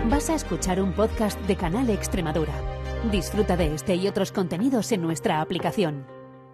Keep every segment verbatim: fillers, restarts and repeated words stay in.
Vas a escuchar un podcast de Canal Extremadura. Disfruta de este y otros contenidos en nuestra aplicación.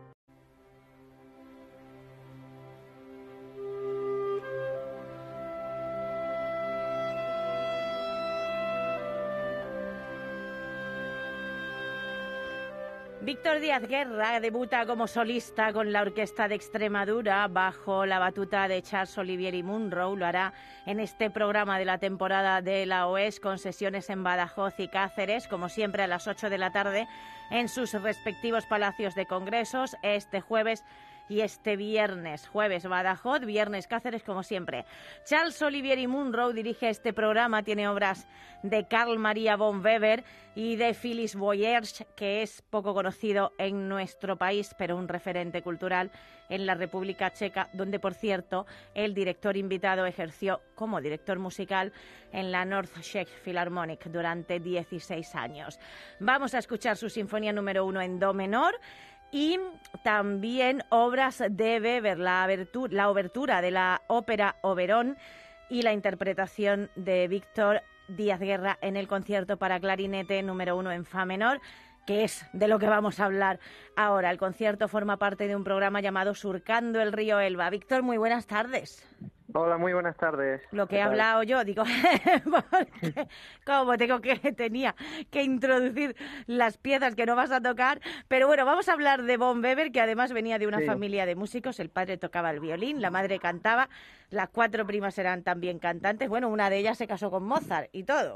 Víctor Díaz Guerra debuta como solista con la Orquesta de Extremadura bajo la batuta de Charles Olivieri Munro. Lo hará en este programa de la temporada de la O E S con sesiones en Badajoz y Cáceres, como siempre a las ocho de la tarde en sus respectivos palacios de congresos, este jueves y este viernes. Jueves Badajoz, viernes Cáceres, como siempre. Charles Olivieri Munro dirige este programa, tiene obras de Carl Maria von Weber y de Phyllis Boyers, que es poco conocido en nuestro país, pero un referente cultural en la República Checa, donde, por cierto, el director invitado ejerció como director musical en la North Czech Philharmonic durante dieciséis años. Vamos a escuchar su sinfonía número uno en do menor, y también obras de Weber, la, abertura, la obertura de la ópera Oberón y la interpretación de Víctor Díaz Guerra en el concierto para clarinete número uno en fa menor, que es de lo que vamos a hablar ahora. El concierto forma parte de un programa llamado Surcando el río Elba. Víctor, muy buenas tardes. Hola, muy buenas tardes. Lo que he hablado yo, digo, porque como tengo que tenía que introducir las piezas que no vas a tocar, pero bueno, vamos a hablar de von Weber, que además venía de una sí. familia de músicos. El padre tocaba el violín, la madre cantaba, las cuatro primas eran también cantantes. Bueno, una de ellas se casó con Mozart y todo.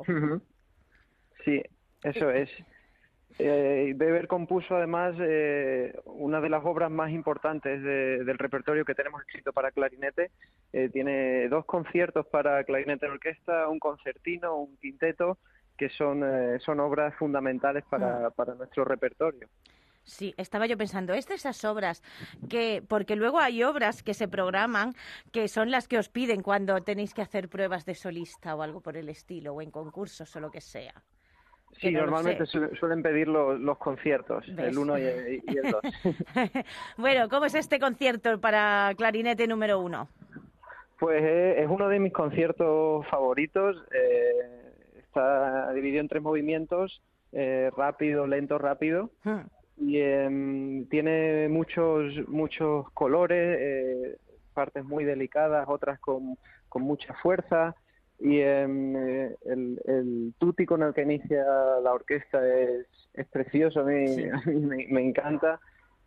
Sí, eso es. Eh, Weber compuso además eh, una de las obras más importantes de, del repertorio que tenemos escrito para clarinete. Eh, tiene dos conciertos para clarinete en orquesta, un concertino, un quinteto, que son, eh, son obras fundamentales para, para nuestro repertorio. Sí, estaba yo pensando, es de esas obras que, porque luego hay obras que se programan que son las que os piden cuando tenéis que hacer pruebas de solista o algo por el estilo, o en concursos o lo que sea. Sí, no normalmente su, suelen pedir los, los conciertos, ¿ves? El uno y, y el dos. Bueno, ¿cómo es este concierto para clarinete número uno? Pues eh, es uno de mis conciertos favoritos. Eh, está dividido en tres movimientos, eh, rápido, lento, rápido. Hmm. Y eh, tiene muchos muchos colores, eh, partes muy delicadas, otras con, con mucha fuerza. Y eh, el, el tutti con el que inicia la orquesta es, es precioso, a mí, sí. a mí me, me encanta.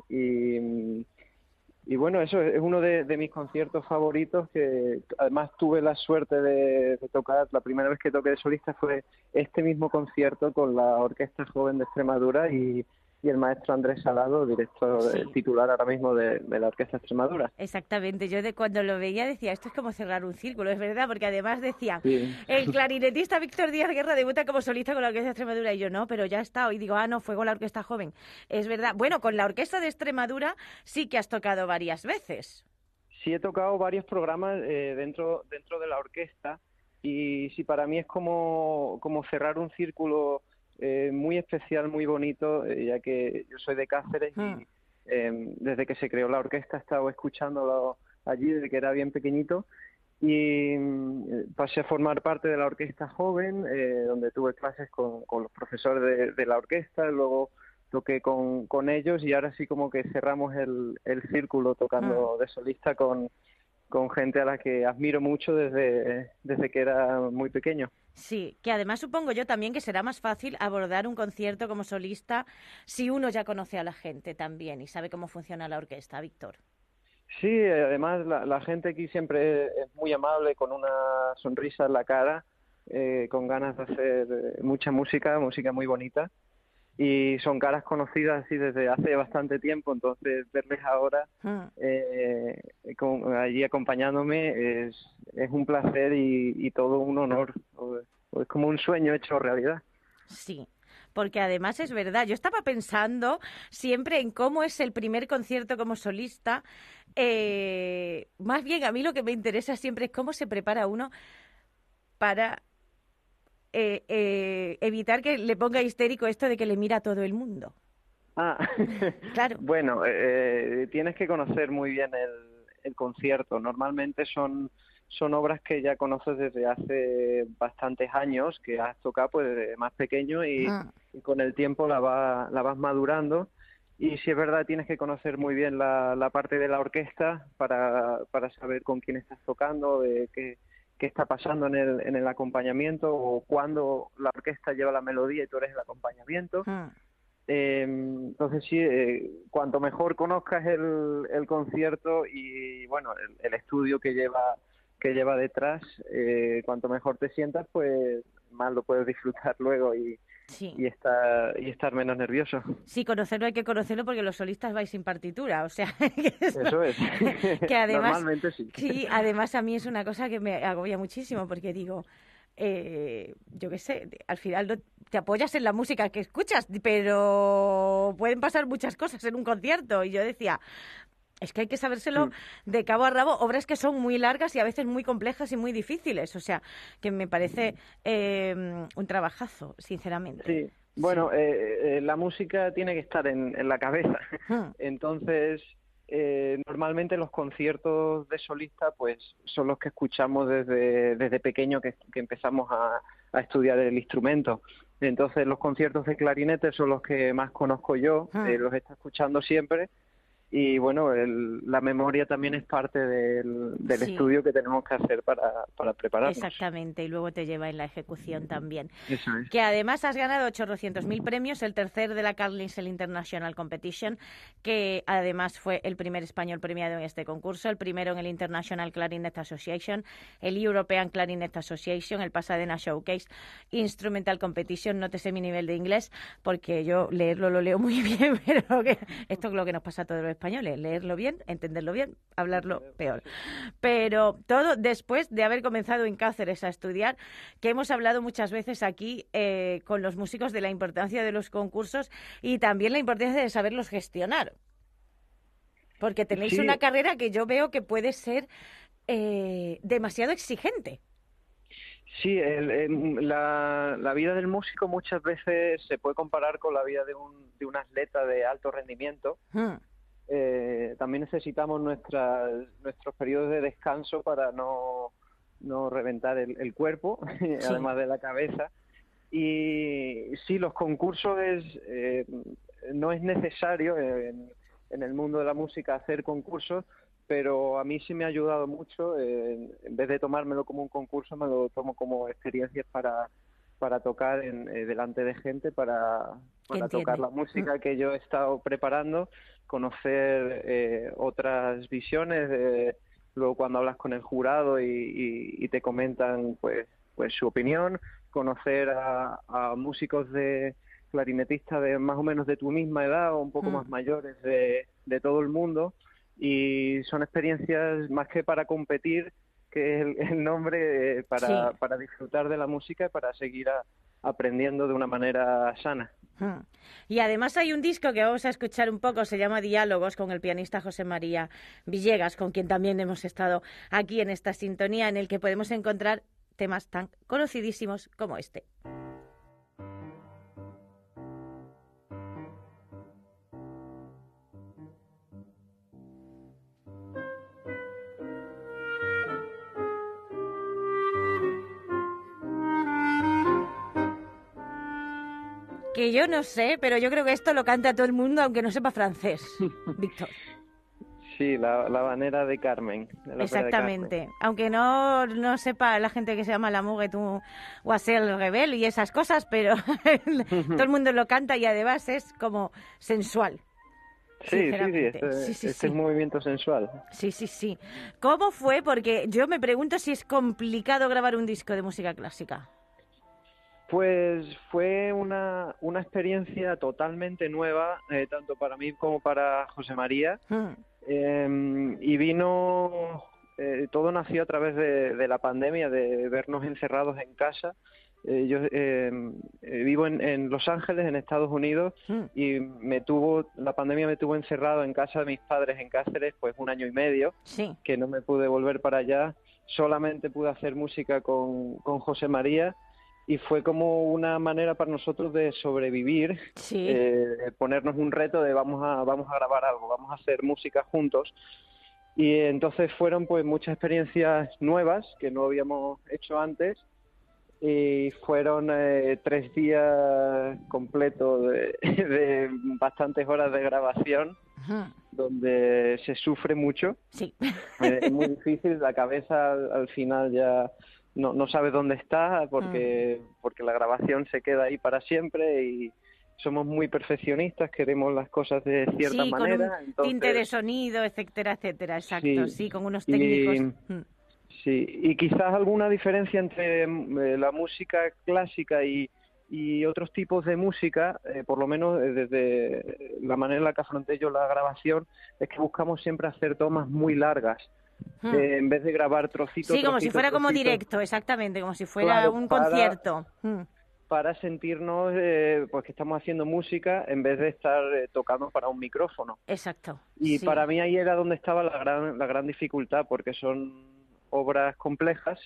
Y, y bueno, eso es uno de, de mis conciertos favoritos, que además tuve la suerte de, de tocar. La primera vez que toqué de solista fue este mismo concierto con la Orquesta Joven de Extremadura y, y el maestro Andrés Salado, director sí. titular ahora mismo de, de la Orquesta Extremadura. Exactamente, yo de cuando lo veía decía, esto es como cerrar un círculo, es verdad, porque además decía, sí. el clarinetista Víctor Díaz Guerra debuta como solista con la Orquesta Extremadura, y yo no, pero ya está, y digo, ah, no, fue con la Orquesta Joven. Es verdad, bueno, con la Orquesta de Extremadura sí que has tocado varias veces. Sí, he tocado varios programas eh, dentro, dentro de la orquesta, y sí, para mí es como, como cerrar un círculo Eh, muy especial, muy bonito, eh, ya que yo soy de Cáceres y eh, desde que se creó la orquesta he estado escuchándolo allí desde que era bien pequeñito, y eh, pasé a formar parte de la Orquesta Joven, eh, donde tuve clases con, con los profesores de, de la orquesta, luego toqué con, con ellos, y ahora sí como que cerramos el, el círculo tocando de solista con, con gente a la que admiro mucho desde, desde que era muy pequeño. Sí, que además supongo yo también que será más fácil abordar un concierto como solista si uno ya conoce a la gente también y sabe cómo funciona la orquesta, Víctor. Sí, además la, la gente aquí siempre es muy amable, con una sonrisa en la cara, eh, con ganas de hacer mucha música, música muy bonita, y son caras conocidas así desde hace bastante tiempo, entonces verles ahora hmm. eh, con, allí acompañándome es, es un placer y, y todo un honor, es como un sueño hecho realidad. Sí, porque además es verdad, yo estaba pensando siempre en cómo es el primer concierto como solista, eh, más bien a mí lo que me interesa siempre es cómo se prepara uno para Eh, eh, evitar que le ponga histérico esto de que le mira a todo el mundo. Ah, claro. Bueno, eh, tienes que conocer muy bien el, el concierto. Normalmente son son obras que ya conoces desde hace bastantes años, que has tocado pues desde más pequeño y, ah. y con el tiempo la, va, la vas madurando. Y si es verdad, tienes que conocer muy bien la, la parte de la orquesta para, para saber con quién estás tocando, de qué, qué está pasando en el, en el acompañamiento, o cuándo la orquesta lleva la melodía y tú eres el acompañamiento. Ah. Eh, entonces sí, eh, cuanto mejor conozcas el, el concierto y bueno el, el estudio que lleva que lleva detrás, eh, cuanto mejor te sientas, pues más lo puedes disfrutar luego y, sí. y estar y estar menos nervioso. Sí, conocerlo hay que conocerlo porque los solistas vais sin partitura, o sea, que esto, eso es. Que además, normalmente sí. Sí, además a mí es una cosa que me agobia muchísimo porque digo. Eh, yo qué sé, al final no te apoyas en la música que escuchas, pero pueden pasar muchas cosas en un concierto. Y yo decía, es que hay que sabérselo mm. de cabo a rabo, obras que son muy largas y a veces muy complejas y muy difíciles. O sea, que me parece eh, un trabajazo, sinceramente. Sí, bueno, sí. Eh, eh, la música tiene que estar en, en la cabeza. Mm. Entonces... Eh, normalmente los conciertos de solista pues son los que escuchamos desde, desde pequeño que, que empezamos a, a estudiar el instrumento. Entonces los conciertos de clarinete son los que más conozco yo, ah. eh, los he estado escuchando siempre. Y bueno, el, la memoria también es parte del, del sí. estudio que tenemos que hacer para, para prepararnos. Exactamente, y luego te lleva en la ejecución también. Eso es. Que además has ganado ochocientos mil premios, el tercer de la Carlisle International Competition, que además fue el primer español premiado en este concurso, el primero en el International Clarinet Association, el European Clarinet Association, el Pasadena Showcase Instrumental Competition. No te sé mi nivel de inglés, porque yo leerlo lo leo muy bien, pero que esto es lo que nos pasa a todos los españoles, leerlo bien, entenderlo bien, hablarlo peor. Pero todo después de haber comenzado en Cáceres a estudiar, que hemos hablado muchas veces aquí eh, con los músicos de la importancia de los concursos y también la importancia de saberlos gestionar. Porque tenéis sí. una carrera que yo veo que puede ser eh, demasiado exigente. Sí, el, el, la, la vida del músico muchas veces se puede comparar con la vida de un, de un atleta de alto rendimiento. Hmm. Eh, también necesitamos nuestras, nuestros periodos de descanso para no, no reventar el, el cuerpo, sí. además de la cabeza. Y sí, los concursos es, eh, no es necesario en, en el mundo de la música hacer concursos, pero a mí sí me ha ayudado mucho. Eh, en vez de tomármelo como un concurso, me lo tomo como experiencias para, para tocar en, eh, delante de gente, para, para tocar la música que yo he estado preparando, conocer eh, otras visiones, de, luego cuando hablas con el jurado y, y, y te comentan pues pues su opinión, conocer a, a músicos de clarinetistas de más o menos de tu misma edad o un poco mm. más mayores de, de todo el mundo, y son experiencias más que para competir, que es el, el nombre, eh, para, sí. para disfrutar de la música y para seguir a, aprendiendo de una manera sana. Hmm. Y además hay un disco que vamos a escuchar un poco, se llama Diálogos, con el pianista José María Villegas, con quien también hemos estado aquí en esta sintonía, en el que podemos encontrar temas tan conocidísimos como este. Que yo no sé, pero yo creo que esto lo canta todo el mundo, aunque no sepa francés, Víctor. Sí, la, la habanera de Carmen. De Exactamente. De Carmen. Aunque no, no sepa la gente que se llama La Mugue tú o a ser el rebel y esas cosas, pero todo el mundo lo canta y además es como sensual. Sí, sí, sí, este, sí, sí, este sí. es movimiento sensual. Sí, sí, sí. ¿Cómo fue? Porque yo me pregunto si es complicado grabar un disco de música clásica. Pues fue una, una experiencia totalmente nueva, eh, tanto para mí como para José María. Mm. Eh, y vino, eh, todo nació a través de, de la pandemia, de vernos encerrados en casa. Eh, yo eh, vivo en, en Los Ángeles, en Estados Unidos, mm. y me tuvo la pandemia me tuvo encerrado en casa de mis padres en Cáceres pues un año y medio, sí. que no me pude volver para allá. Solamente pude hacer música con, con José María. Y fue como una manera para nosotros de sobrevivir, sí. eh, ponernos un reto de vamos a vamos a grabar algo, vamos a hacer música juntos. Y entonces fueron pues muchas experiencias nuevas que no habíamos hecho antes, y fueron eh, tres días completos de, de bastantes horas de grabación, uh-huh. donde se sufre mucho. Sí. Es muy difícil, la cabeza al, al final ya no, no sabe dónde está porque, uh-huh. porque la grabación se queda ahí para siempre y somos muy perfeccionistas, queremos las cosas de cierta sí, manera. Con un entonces... tinte de sonido, etcétera, etcétera, exacto, sí, sí con unos y... técnicos... Sí, y quizás alguna diferencia entre eh, la música clásica y, y otros tipos de música, eh, por lo menos eh, desde la manera en la que afronté yo la grabación, es que buscamos siempre hacer tomas muy largas, hmm. eh, en vez de grabar trocitos. Sí, como trocito, si fuera trocito, como directo, exactamente, como si fuera claro, un para, concierto. Hmm. Para sentirnos eh, pues que estamos haciendo música en vez de estar eh, tocando para un micrófono. Exacto. Y sí. para mí ahí era donde estaba la gran, la gran dificultad, porque son obras complejas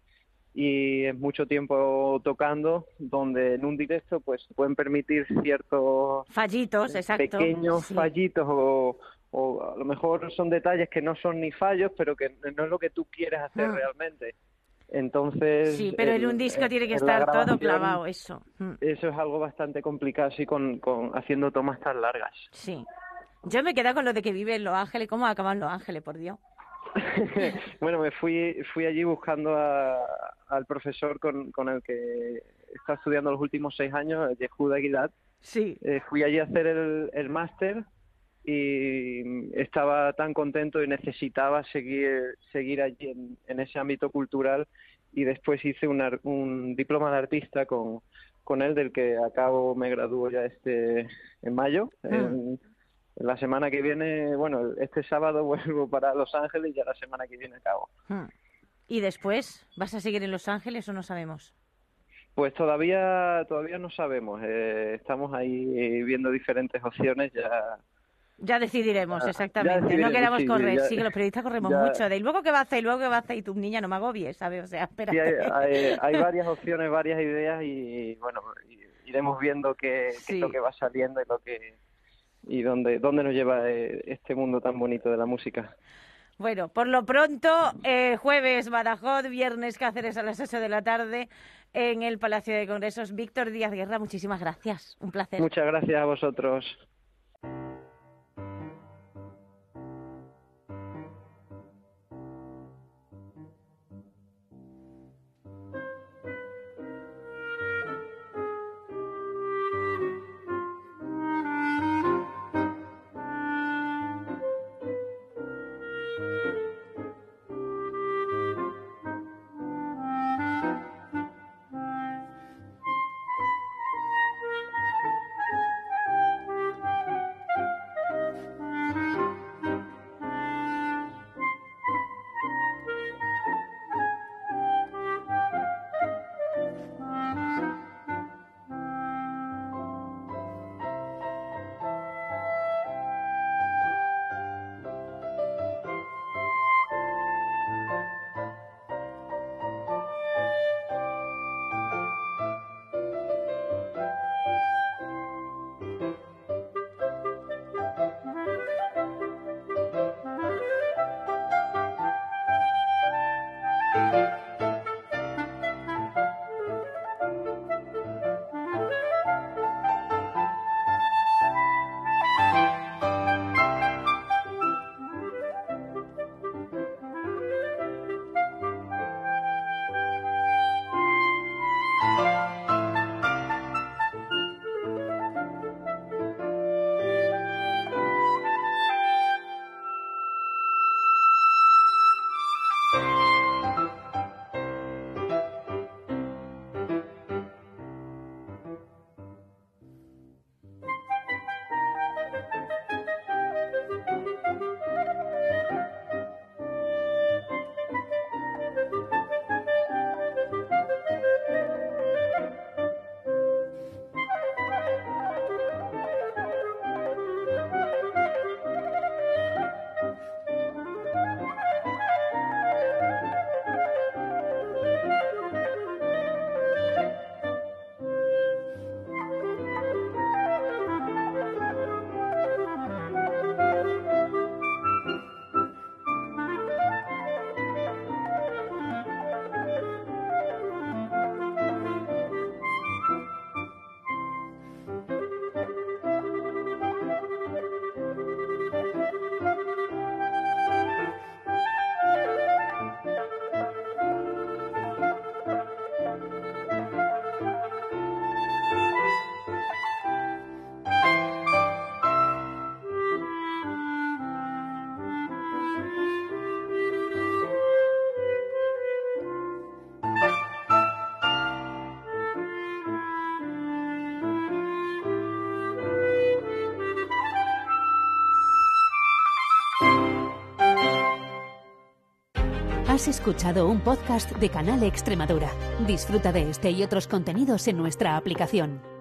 y es mucho tiempo tocando, donde en un directo pues pueden permitir ciertos fallitos, exacto, pequeños sí. fallitos o, o a lo mejor son detalles que no son ni fallos, pero que no es lo que tú quieres hacer mm. realmente. Entonces, sí, pero el, en un disco en, tiene que estar todo clavado, eso. Mm. Eso es algo bastante complicado, sí, con, con haciendo tomas tan largas. Sí. Yo me quedé con lo de que vive en Los Ángeles. ¿Cómo acaban Los Ángeles, por Dios? Bueno, me fui fui allí buscando a, al profesor con, con el que está estudiando los últimos seis años, Yehuda Gilad. Sí. Eh, fui allí a hacer el, el máster y estaba tan contento y necesitaba seguir seguir allí en, en ese ámbito cultural, y después hice una, un diploma de artista con, con él, del que acabo, me gradúo ya este en mayo. Mm. En, La semana que viene, bueno, este sábado vuelvo para Los Ángeles y ya la semana que viene acabo. Hmm. ¿Y después vas a seguir en Los Ángeles o no sabemos? Pues todavía todavía no sabemos. Eh, estamos ahí viendo diferentes opciones. Ya ya decidiremos, ya, exactamente. Ya decidiremos, no queramos sí, correr. Ya, sí, que los periodistas corremos ya, mucho. De, y luego qué va a hacer, y luego qué va a hacer, y tu niña no me agobies, ¿sabes? O sea, espérate. Sí, hay, hay, hay varias opciones, varias ideas y, bueno, iremos viendo qué, sí. qué es lo que va saliendo y lo que... y dónde, dónde nos lleva este mundo tan bonito de la música. Bueno, por lo pronto, eh, jueves Badajoz, viernes Cáceres a las ocho de la tarde en el Palacio de Congresos. Víctor Díaz Guerra, muchísimas gracias. Un placer. Muchas gracias a vosotros. Has escuchado un podcast de Canal Extremadura. Disfruta de este y otros contenidos en nuestra aplicación.